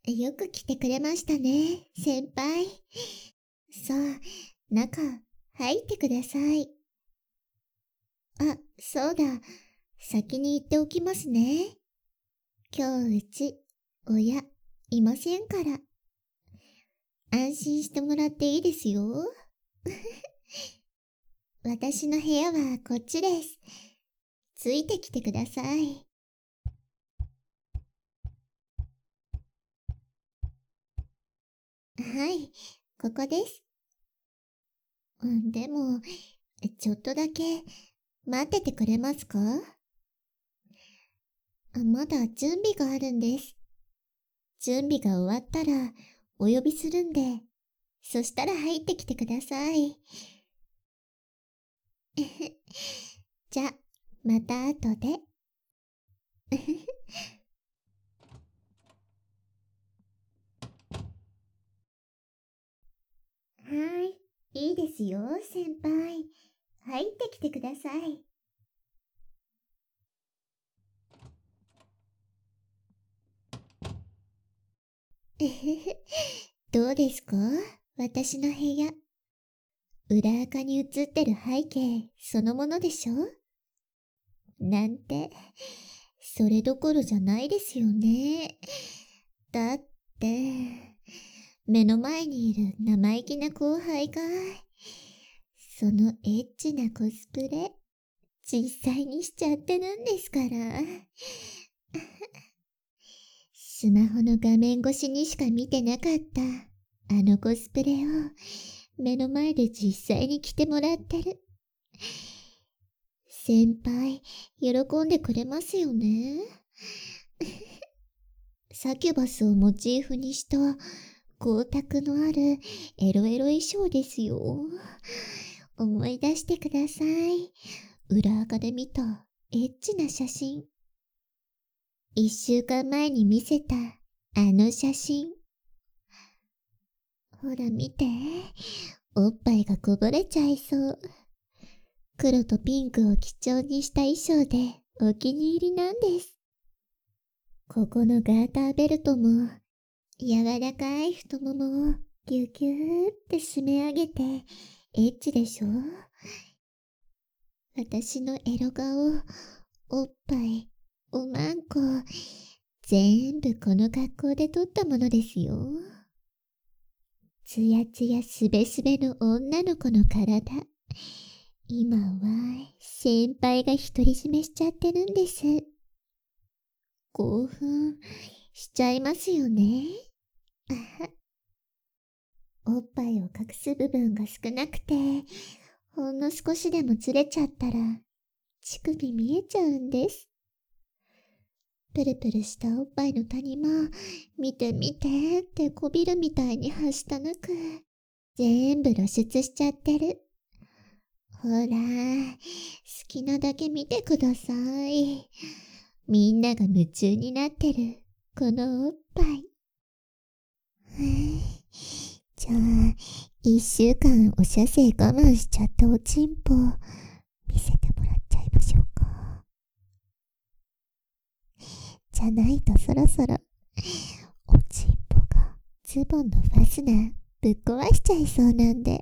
よく来てくれましたね、先輩。さあ、中、入ってください。あ、そうだ。先に言っておきますね。今日うち、親、いませんから。安心してもらっていいですよ。私の部屋はこっちです。ついてきてください。はい、ここです。でも、ちょっとだけ待っててくれますか？まだ準備があるんです。準備が終わったらお呼びするんで、そしたら入ってきてください。じゃ、また後で。はい、いいですよ、先輩。入ってきてください。どうですか？私の部屋。裏垢に映ってる背景そのものでしょ？なんて、それどころじゃないですよね。だって、目の前にいる生意気な後輩が、そのエッチなコスプレ、実際にしちゃってるんですから。スマホの画面越しにしか見てなかったあのコスプレを目の前で実際に着てもらってる。先輩、喜んでくれますよね。サキュバスをモチーフにした光沢のあるエロエロ衣装ですよ。思い出してください。裏垢で見たエッチな写真。1週間前に見せたあの写真。ほら見て。おっぱいがこぼれちゃいそう。黒とピンクを基調にした衣装でお気に入りなんです。ここのガーターベルトも柔らかい太ももをギュギューって締め上げてエッチでしょ？私のエロ顔、おっぱい、おまんこ、全部この格好で撮ったものですよ。つやつやすべすべの女の子の体。今は先輩が独り占めしちゃってるんです。興奮しちゃいますよね。おっぱいを隠す部分が少なくて、ほんの少しでもずれちゃったら、乳首見えちゃうんです。プルプルしたおっぱいの谷間、見て見てってこびるみたいにはしたなく、全部露出しちゃってる。ほら、好きなだけ見てください。みんなが夢中になってる、このおっぱい。じゃあ、1週間お射精我慢しちゃったおちんぽ、見せてもらっちゃいましょうか。じゃないとそろそろ、おちんぽがズボンのファスナーぶっ壊しちゃいそうなんで。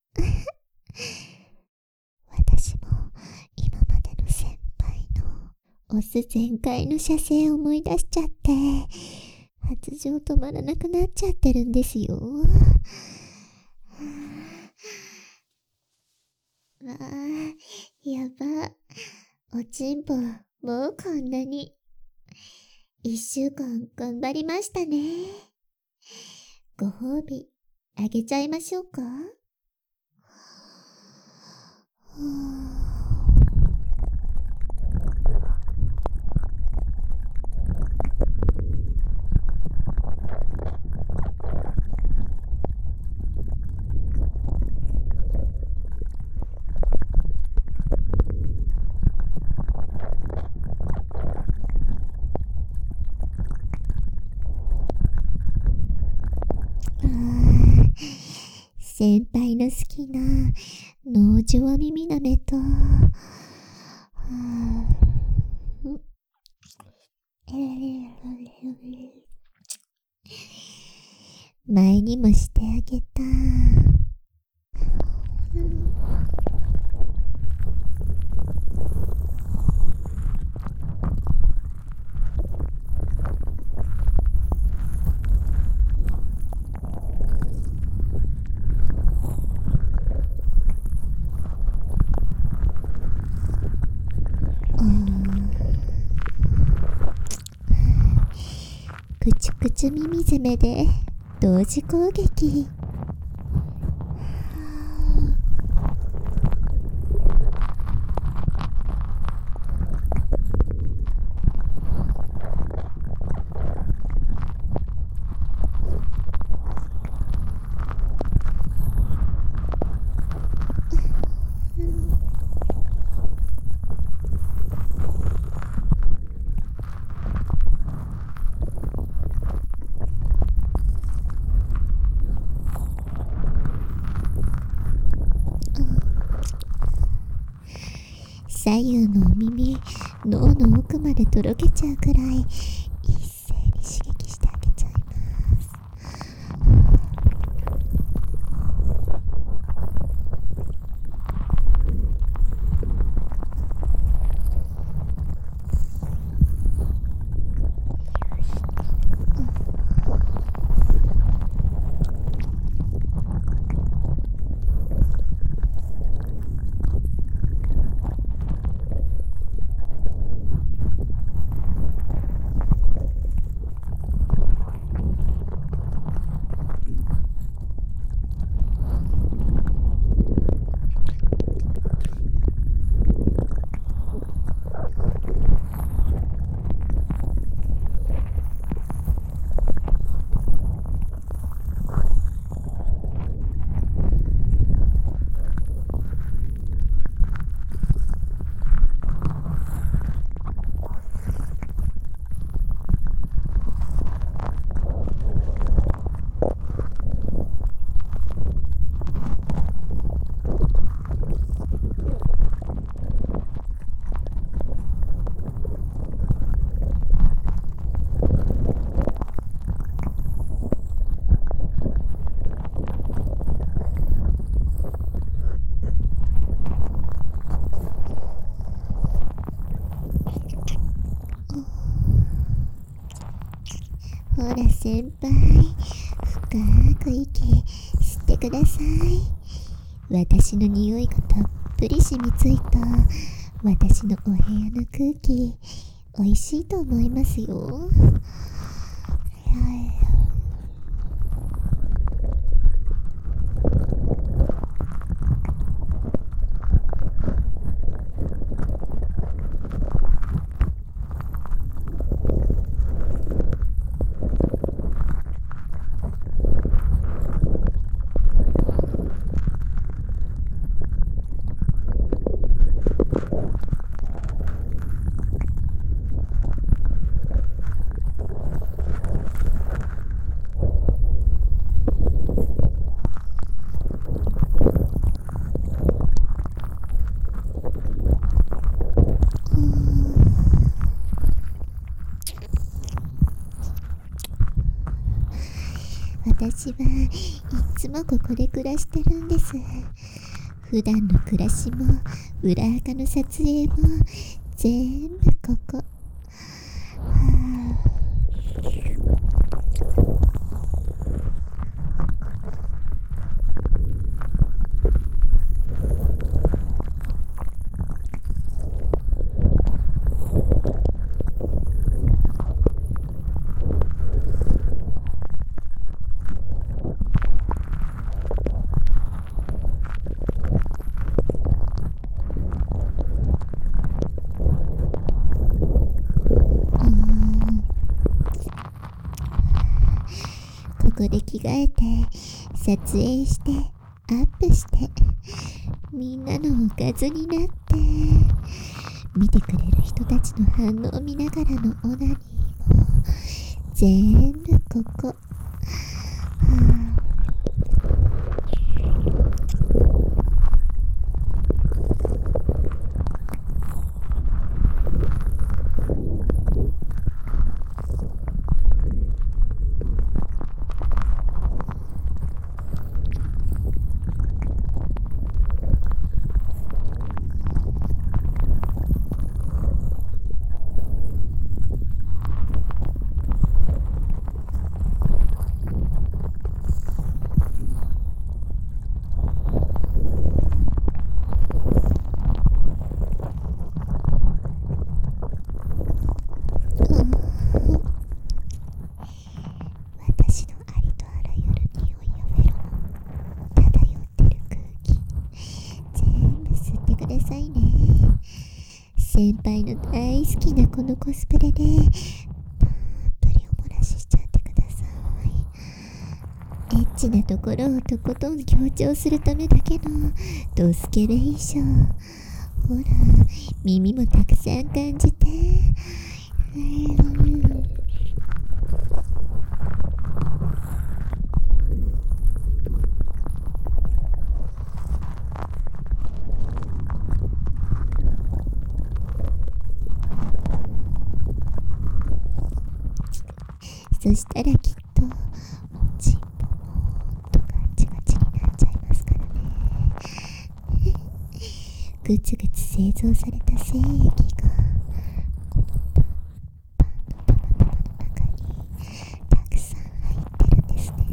私も今までの先輩のオス全開の射精を思い出しちゃって、発情止まらなくなっちゃってるんですよ。わあ、やば。おちんぽ、もうこんなに。1週間頑張りましたね。ご褒美、あげちゃいましょうか。先輩の好きな農場耳なめと、 前にもしてあげた。くちゅくちゅ耳攻めで同時攻撃。左右のお耳、脳の奥までとろけちゃうくらい一斉に刺激してあげちゃいます。ほら先輩、深く息吸ってください。私の匂いがたっぷり染みついた私のお部屋の空気、おいしいと思いますよ。私はいつもここで暮らしてるんです。普段の暮らしも裏垢の撮影も全部ここ。ここで着替えて撮影してアップしてみんなのおかずになって、見てくれる人たちの反応を見ながらのオナニーも全部ここ。 のコスプレでたっぷりおもらししちゃってください。エッチなところをとことん強調するためだけのドスケベ衣装。ほら、耳もたくさん感じて。そしたらきっとチンポもっとガチガチになっちゃいますからね。ぐつぐつ製造された精液がこのパンの玉の中にたくさん入ってるんですね。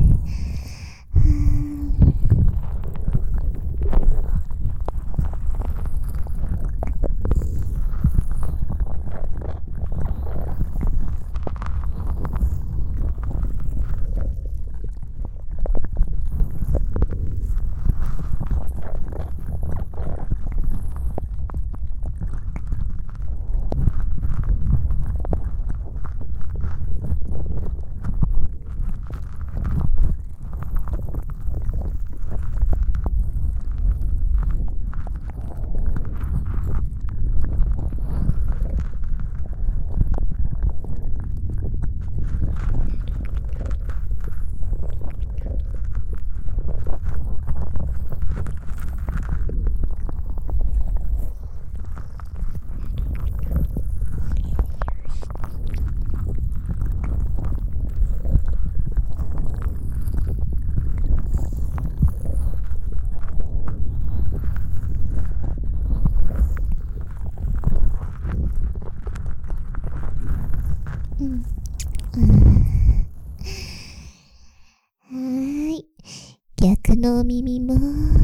逆のお耳も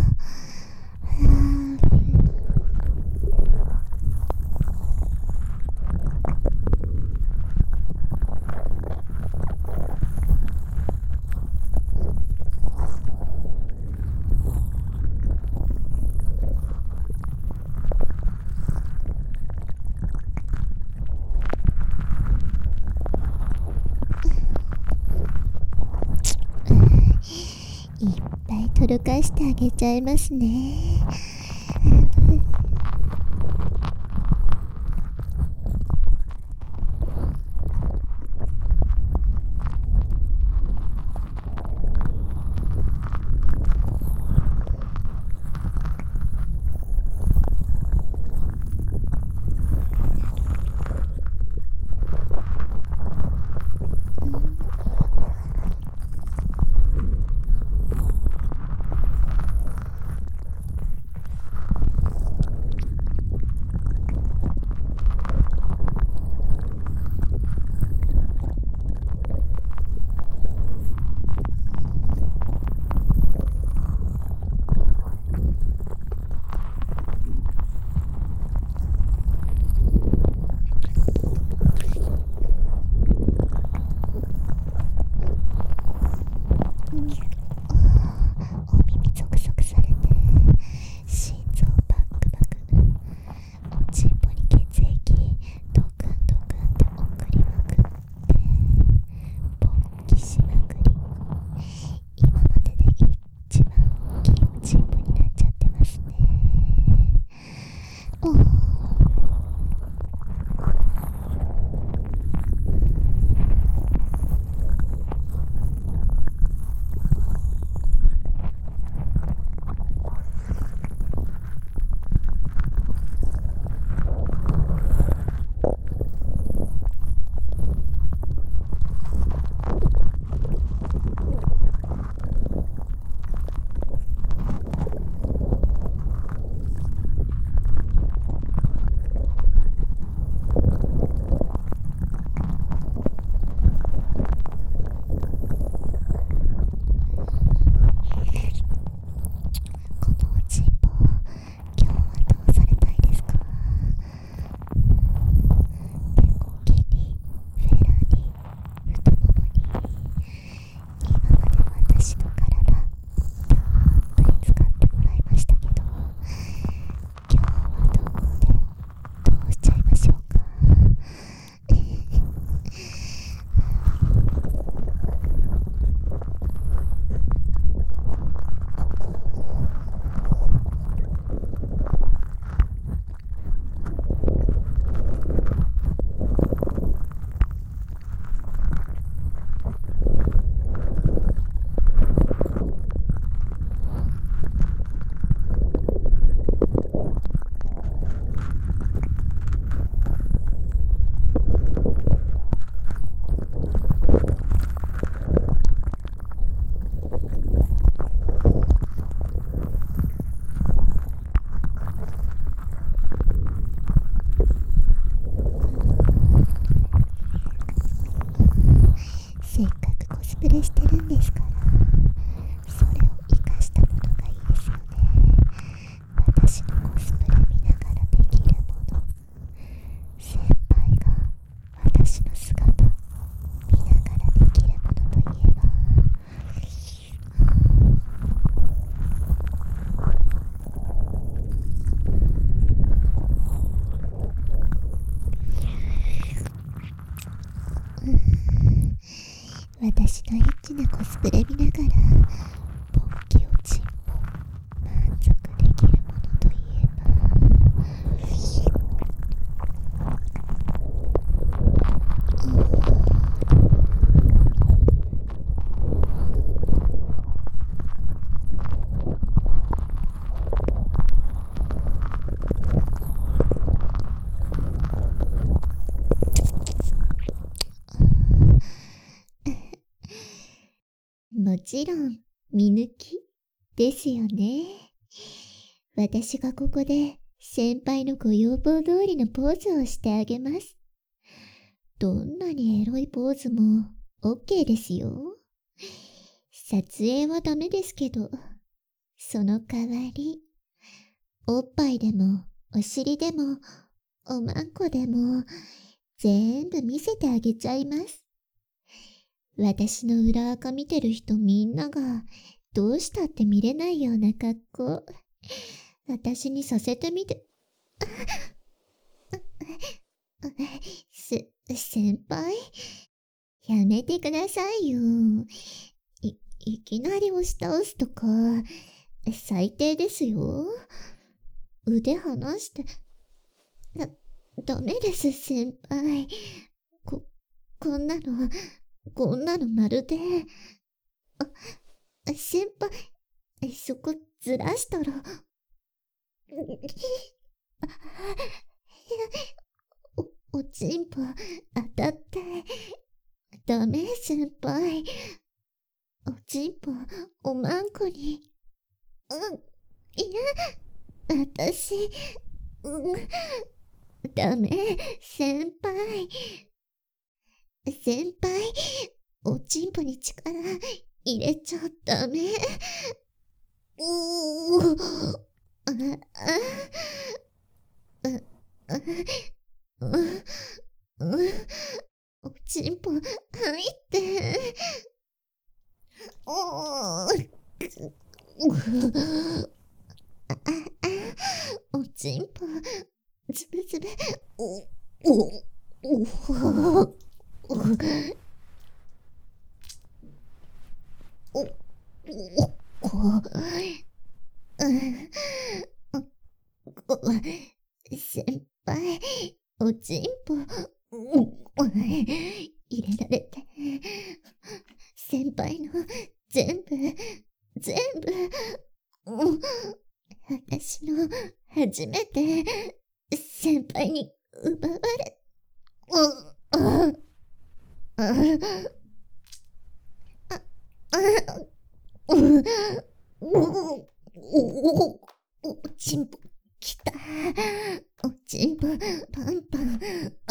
いっぱい届かしてあげちゃいますね。 プレしてるんですから、それを生かしたものがいいですよね。私のコスプレ見ながらできるもの、先輩が私の姿を見ながらできるものといえば、私のエッチなコスプレ見ながらポッキをチンポ満足できるものといえば、もちろん見抜きですよね。私がここで先輩のご要望通りのポーズをしてあげます。どんなにエロいポーズも OK ですよ。撮影はダメですけど、その代わり、おっぱいでもお尻でもおまんこでも全部見せてあげちゃいます。私の裏垢見てる人みんながどうしたって見れないような格好、私にさせてみて。先輩、やめてくださいよ。いきなり押し倒すとか、最低ですよ。腕離して。ダメです、先輩。こんなのまるで。先輩、そこずらしたら。おちんぽ当たって。ダメ、先輩。おちんぽおまんこに。いや、私、ダメ、先輩。先輩、おちんぽに力入れちゃダメ。おちんぽ入って。おちんぽズブズブ。先輩、おちんぽ入れられて、先輩の全部私の初めて先輩に奪われ。おちんぽきた。おちんぽパンパン。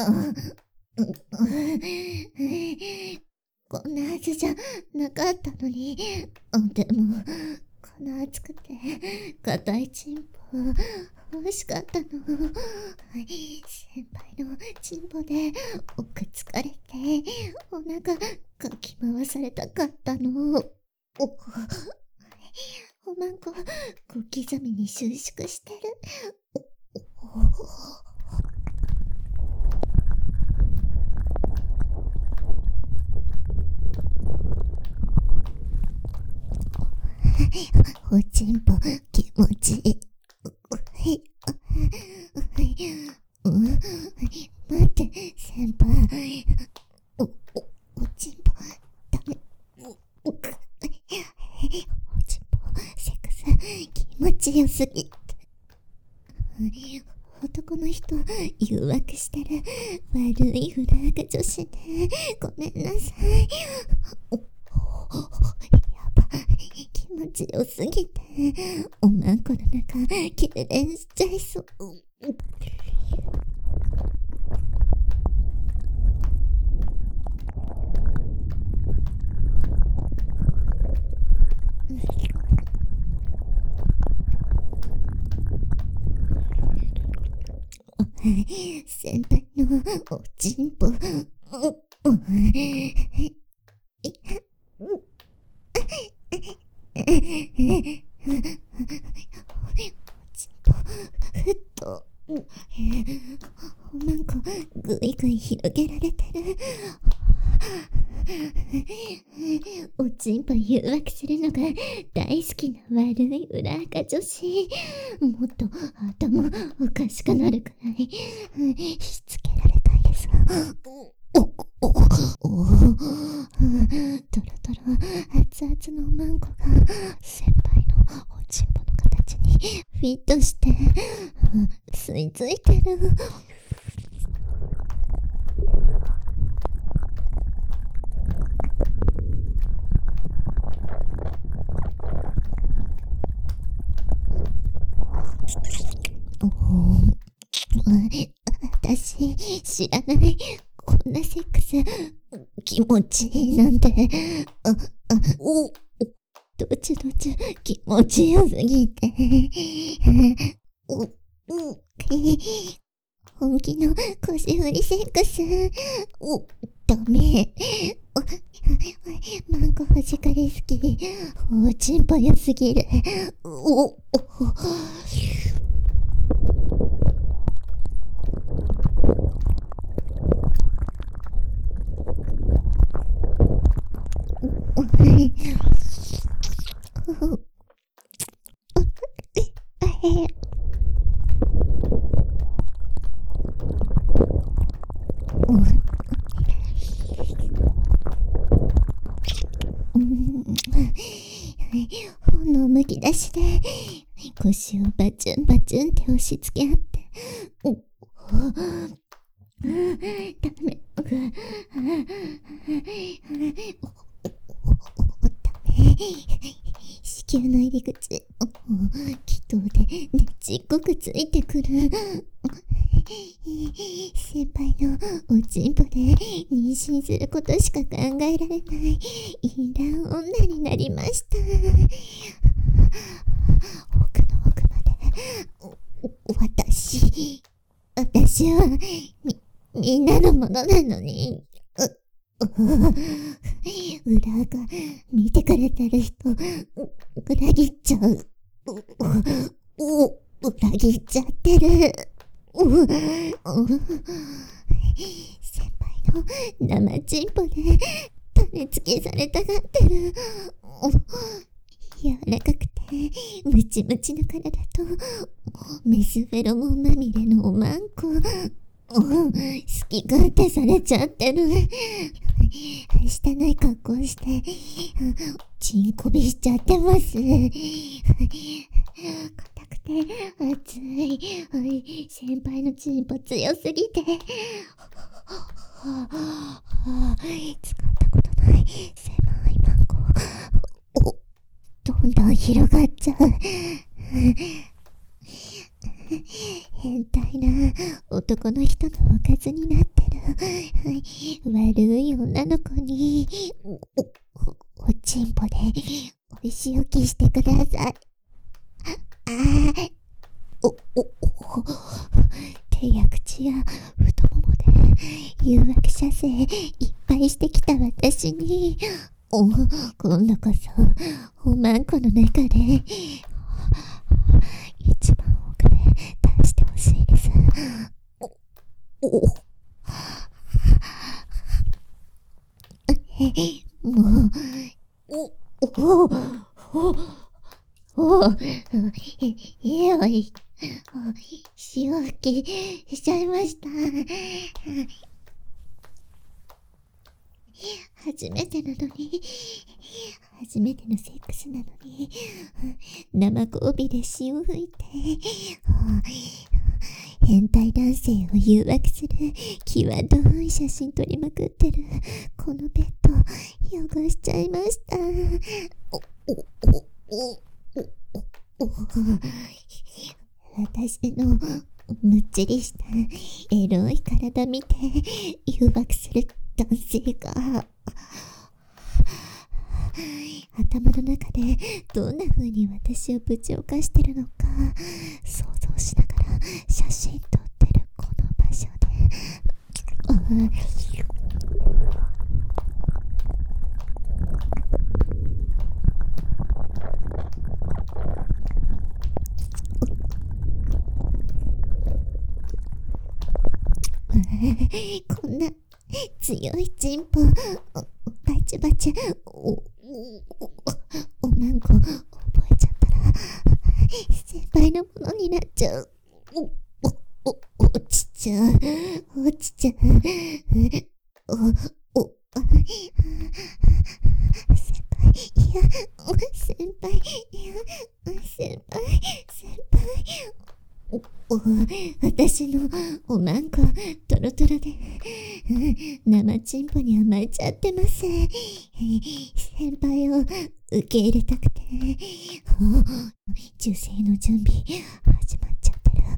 こんなはずじゃなかったのに。でもこの熱くて硬いちんぽ欲しかったの。先輩のちんぽで奥疲れてお腹かき回されたかったの。おまんこ小刻みに収縮してる。おちんぽ気持ちいい。待って、先輩。おちんぽダメ。おちんぽセックス気持ちよすぎて。男の人誘惑してる悪いフラグ女子ね。ごめんなさい。やばい、気持ちよすぎておまんこの中痙攣しちゃいそう。 先輩のおちんぽ、ふっとなんかぐいぐい広げられてる。おちんぽ誘惑するのが大好きな悪い裏垢女子。もっと頭おかしくなるくらいしつけられたいです。トロトロ熱々のおまんこが先輩のおちんぽの形にフィットして吸い付いてる。私知らない。こんなセックス気持ちいいなんて。どちどち気持ちよすぎて。本気の腰振りセックス。ダメ。マンコはじかれすぎ。おちんぽよすぎる。炎むき出しで腰をバチュンバチュンって押し付け合って、ダメ。子宮の入り口、気筒でねちっこくついてくる。先輩のおちんぽで妊娠することしか考えられない淫乱女になりました。奥の奥まで私はみんなのものなのに。裏が見てくれてる人裏切っちゃう。裏切っちゃってる。先輩の生チンポで種付けされたがってる。柔らかくてムチムチの体とメスフェロモンまみれのおまんこ。好き勝手されちゃってる。汚い格好してチンコびしちゃってます。硬くて熱い先輩のチンポ強すぎて使ったことない狭いマンコどんどん広がっちゃう。変態な男の人のおかずになってる悪い女の子におちんぽでおいしおきしてください。手や口や太ももで誘惑射精いっぱいしてきた私に今度こそおまんこの中で一番奥で出してほしいです。もう潮吹きしちゃいました。初めてなのに初めてのセックスなのに生交尾で潮吹いて変態男性を誘惑する際どい写真撮りまくってるこのベッド汚しちゃいました。私のむっちりしたエロい体見て誘惑する男性が頭の中でどんな風に私をぶち犯してるのか想像しながら写真撮ってるこの場こんな強いチンポ、バチバチ、おまんこ覚えちゃったら先輩のものになっちゃう。落ちちゃう、落ちちゃう。先輩、いや、先輩、いや、先輩。私のおまんこトロトロで生チンポに甘えちゃってます。先輩を受け入れたくて受精の準備始まっちゃってる。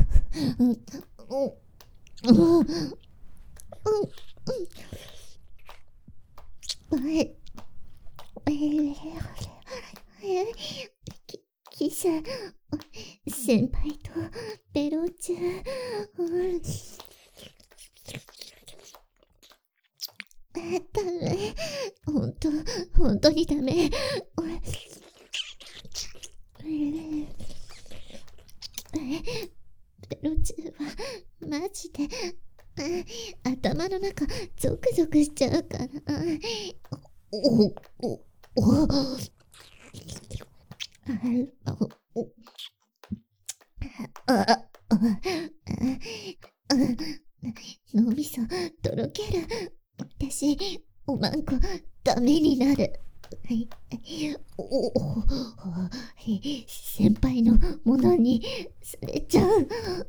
キサ先輩とベロ中、ダメ、本当にダメ。ベロ中はマジで頭の中ゾクゾクしちゃうから。脳みそとろける。私おまんこダメになる。先輩のものにされちゃう。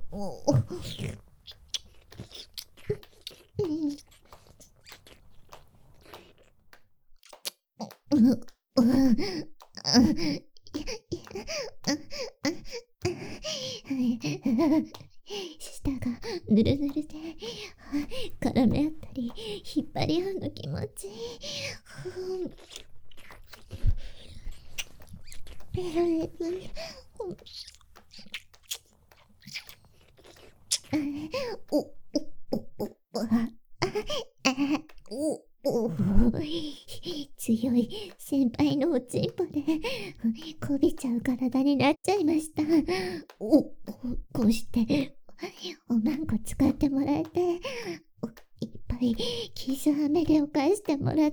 舌がぬるぬるで絡め合ったり引っ張り合うの気持ちいい。強い先輩のおちんぽでこびちゃう体になっちゃいました。こうしておまんこ使ってもらえて、いっぱい傷はめでを返してもらって、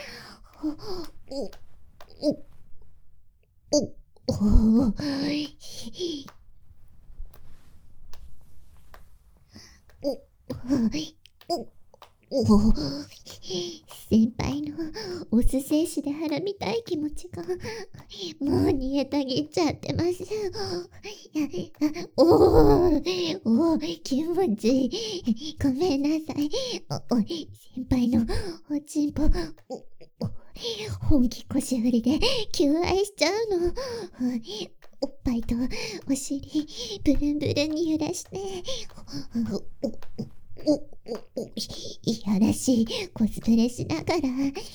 先輩のオス精子で腹みたい気持ちがもう煮えたぎっちゃってます。気持ちいい。ごめんなさい。先輩のおちんぽ本気腰振りで求愛しちゃうの。おっぱいとお尻ブルンブルンに揺らして、いやらしいコスプレしながら、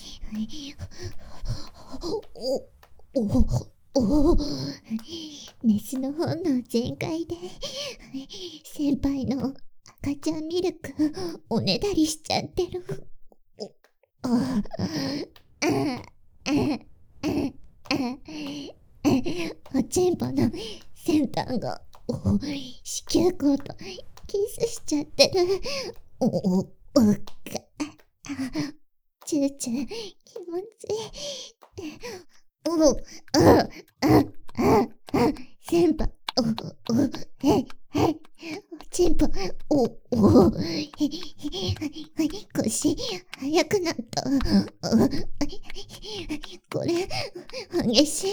メスの本能全開で先輩の赤ちゃんミルクおねだりしちゃってる。おちんぽの先端が子宮口とキスしちゃってる。チューチュー気持ちいい。先輩おちんぽ腰速くなった。これ激しい。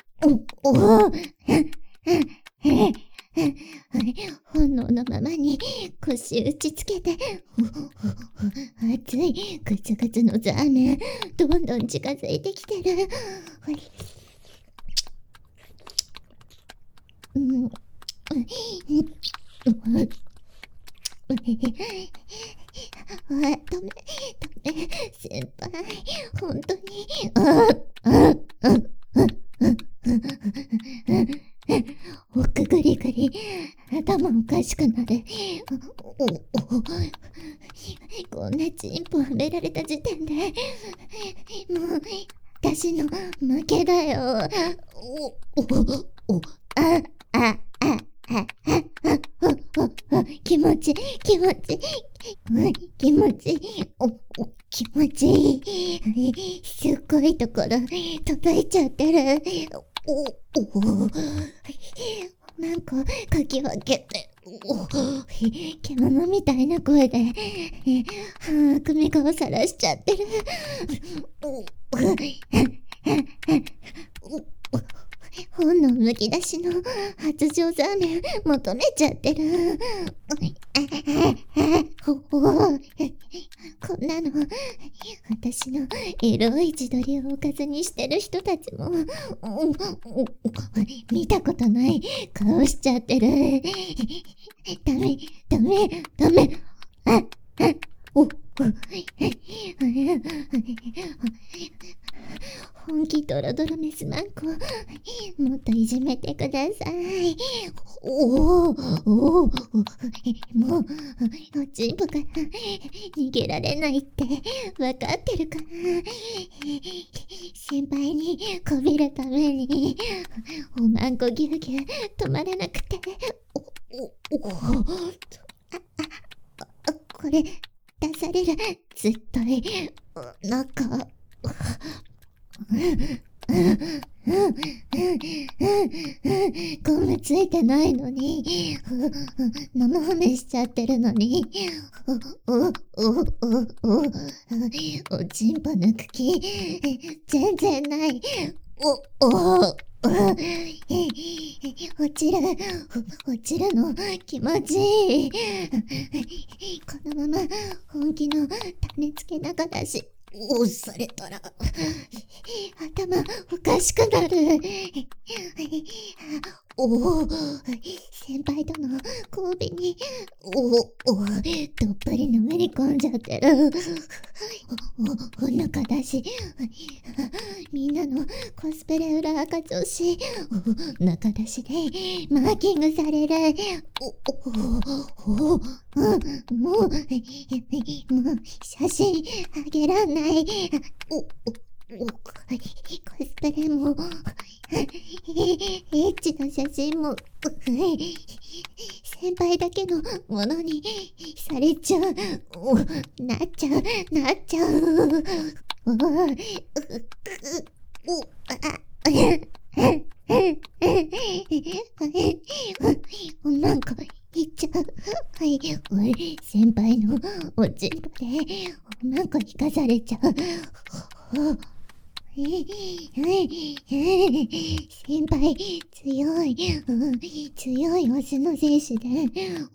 本能のままに腰打ちつけて、熱いグツグツのザーメンどんどん近づいてきてる。ダメ先輩、本当に奥ぐりぐり頭おかしくなる。 チンポはめられた時点で、もう、私の負けだよ。気持ちいい、気持ちいい、気持ちいい、気持ちいい。すっごいところ、届いちゃってる。なんか、かき分けて、獣みたいな声で、悪目顔さらしちゃってる。本能むき出しの発情ザーメン求めちゃってる。こんなの、私のエロい自撮りをおかずにしてる人たちも、見たことない顔しちゃってる。ダメ、ダメ、ダメ。本気ドロドロメスマンコ、もっといじめてください。もう、おちんぽから逃げられないってわかってるかな。先輩にこびるために、おまんこぎゅうぎゅう止まらなくて。これ、出される、絶対、なんか、ゴムついてないのに、生ハメしちゃってるのに、おちんぽ抜く気、全然ない。落ちるの気持ちいい。このまま本気の種つけながら押されたら頭おかしくなる。先輩との交尾にどっぷりのめり込んじゃってる。お腹だし、みんなのコスプレ裏赤女子、中出しでマーキングされる。もう写真あげらんない。コスプレもエッチな写真も先輩だけのものにされちゃう。なっちゃう。なんか言っちゃう。はい、先輩のおちんぽでなんか引かされちゃう。先輩、強いオスの選手で、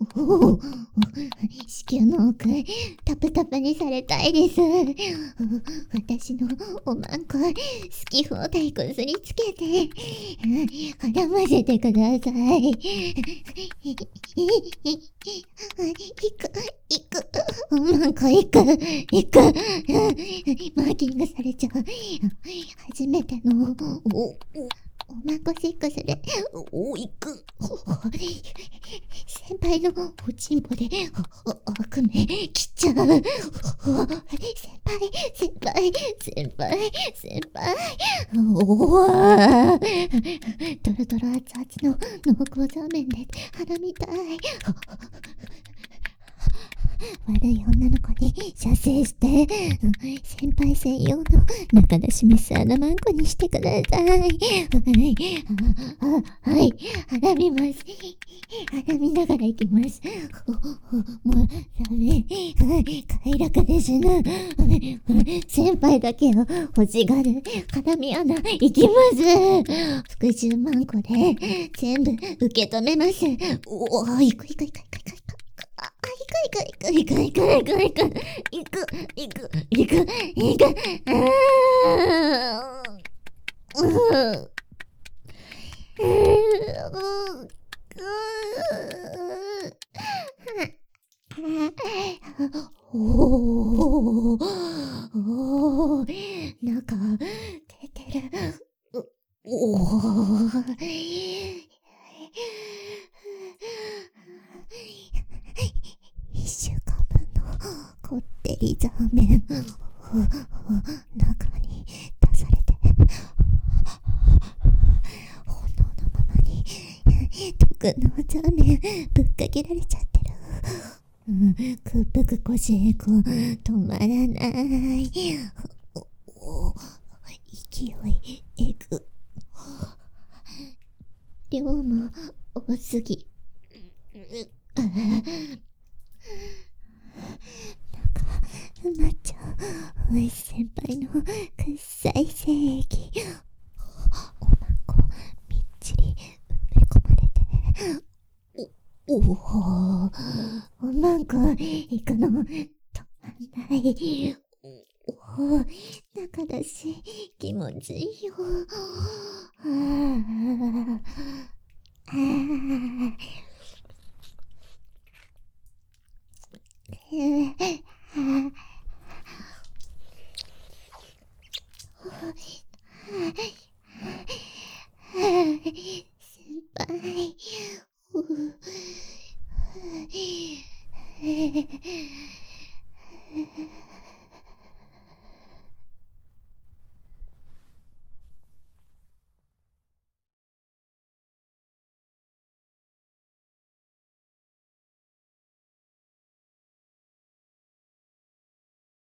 子宮の奥、タプタプにされたいです。私のおまんこ、好き放題こすりつけて、絡ませてください。行く。おまんこ行く。マーキングされちゃう。初めてのおまんこ6で行く。先輩のおちんぽで悪目切っちゃう。先輩ドロドロ熱々の濃厚ザーメンで花みたい。悪い女の子に射精して、先輩専用の中出しメス穴マンコにしてください。はい、花見ます。花見ながら行きます。もうダメ。快楽で死ぬ。先輩だけを欲しがる花見穴行きます。服従マンコで全部受け止めます。行く。なんか出てる。1週間分のこってりザーメン中に出されて、炎のままに毒のザーメンぶっかけられちゃってる。空腹腰が止まらない。勢いえぐ。量も多すぎ。なんか埋まっちゃう。上先輩の臭い精液。おまんこみっちり埋め込まれて。おまんこ行くの止まんない。中だし気持ちいいよ。